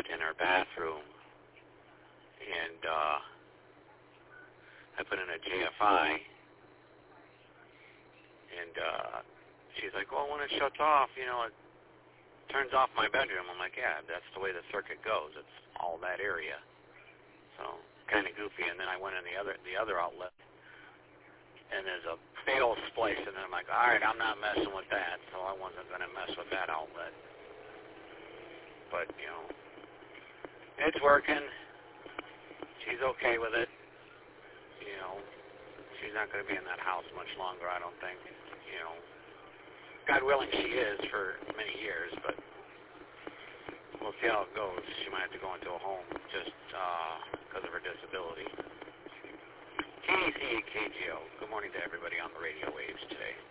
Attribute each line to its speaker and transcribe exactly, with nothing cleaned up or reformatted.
Speaker 1: outlet in her bathroom, and uh, I put in a J F I, and uh, she's like, well, when it shuts off, you know, it turns off my bedroom. I'm like, yeah, that's the way the circuit goes. It's all that area. So kind of goofy. And then I went in the other the other outlet, and there's a big old splice, and then I'm like, all right, I'm not messing with that. So I wasn't going to mess with that outlet. But, you know, it's working. She's okay with it. You know, she's not going to be in that house much longer, I don't think. You know, God willing she is for many years, but we'll see how it goes. She might have to go into a home just uh, because of her disability. K C K G O, good morning to everybody on the radio waves today.